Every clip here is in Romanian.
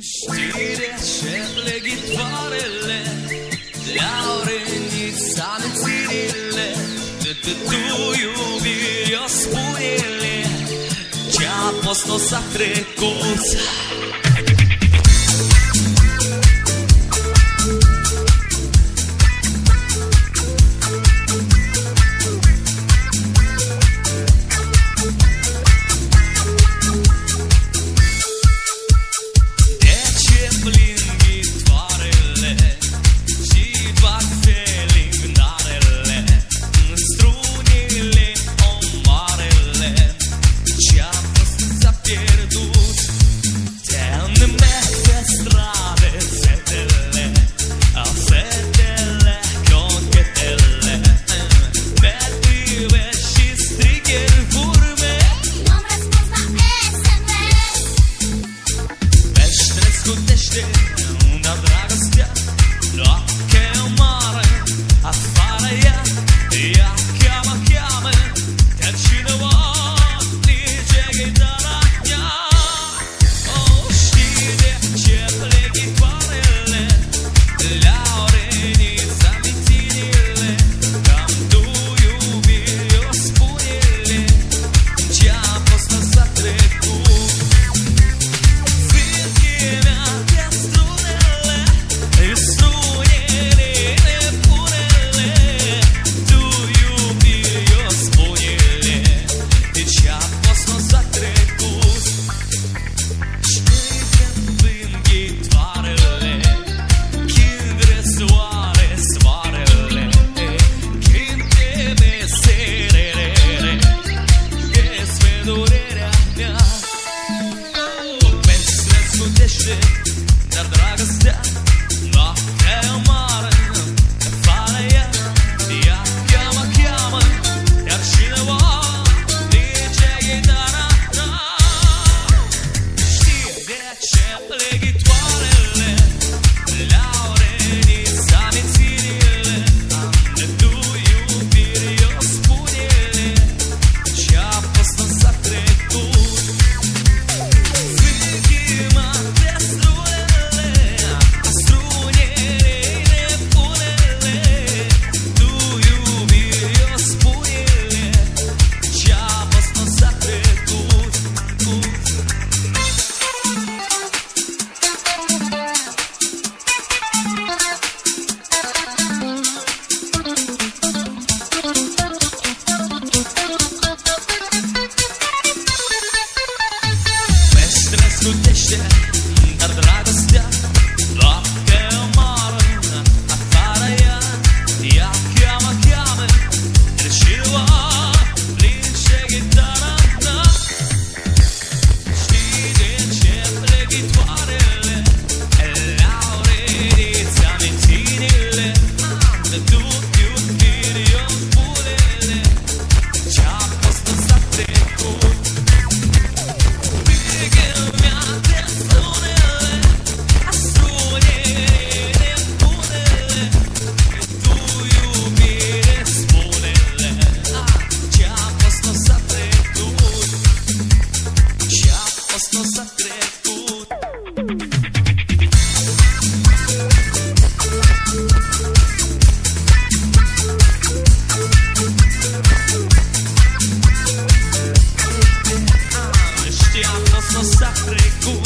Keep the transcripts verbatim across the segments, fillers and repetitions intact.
Știi de ce leghi toarele Laurenița neținile De tu iubiri o spune-le Ce-a fost o s-a trecut Dar dragostea noaptea e o mare Afară ea, ea cheamă, cheamă Iar cineva zice ghitara Știe de ce pleghitoarele Laurenița minținile De tu iubiri o spune-le Ce-a fost nu s-a trecut Dar dragostea noaptea e o mare Afară ea, ea cheamă, cheamă Iar cineva linge ghitara Știi de ce pleghitoarele Laurenița minținile De tu iubiri o spune-le Ce-a fost nu s-a trecut Nu s-a trecut Ce-a fost nu s-a trecut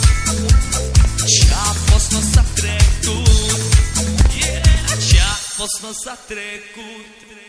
Ce-a fost nu s-a trecut Ce-a fost nu s-a trecut